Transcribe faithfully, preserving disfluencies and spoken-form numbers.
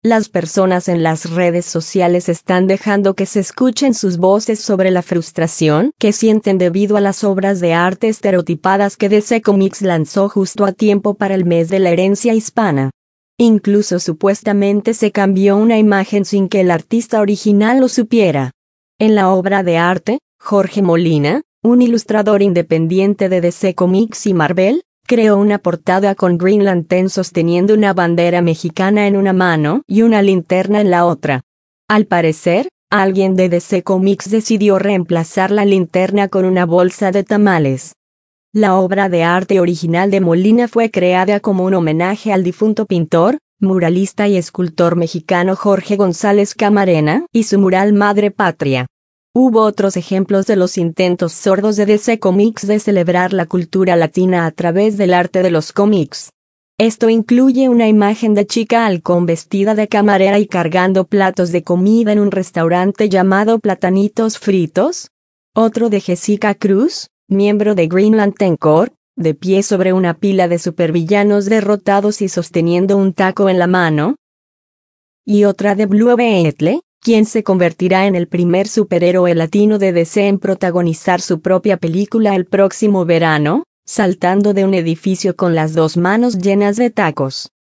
Las personas en las redes sociales están dejando que se escuchen sus voces sobre la frustración que sienten debido a las obras de arte estereotipadas que D C Comics lanzó justo a tiempo para el mes de la herencia hispana. Incluso supuestamente se cambió una imagen sin que el artista original lo supiera. En la obra de arte, Jorge Molina, un ilustrador independiente de D C Comics y Marvel, creó una portada con Green Lantern sosteniendo una bandera mexicana en una mano y una linterna en la otra. Al parecer, alguien de D C Comics decidió reemplazar la linterna con una bolsa de tamales. La obra de arte original de Molina fue creada como un homenaje al difunto pintor, muralista y escultor mexicano Jorge González Camarena y su mural Madre Patria. Hubo otros ejemplos de los intentos sordos de D C Comics de celebrar la cultura latina a través del arte de los cómics. Esto incluye una imagen de Chica Halcón vestida de camarera y cargando platos de comida en un restaurante llamado Platanitos Fritos. Otro de Jessica Cruz, miembro de Green Lantern Corps, de pie sobre una pila de supervillanos derrotados y sosteniendo un taco en la mano. Y otra de Blue Beetle, quien se convertirá en el primer superhéroe latino de D C en protagonizar su propia película el próximo verano, saltando de un edificio con las dos manos llenas de tacos.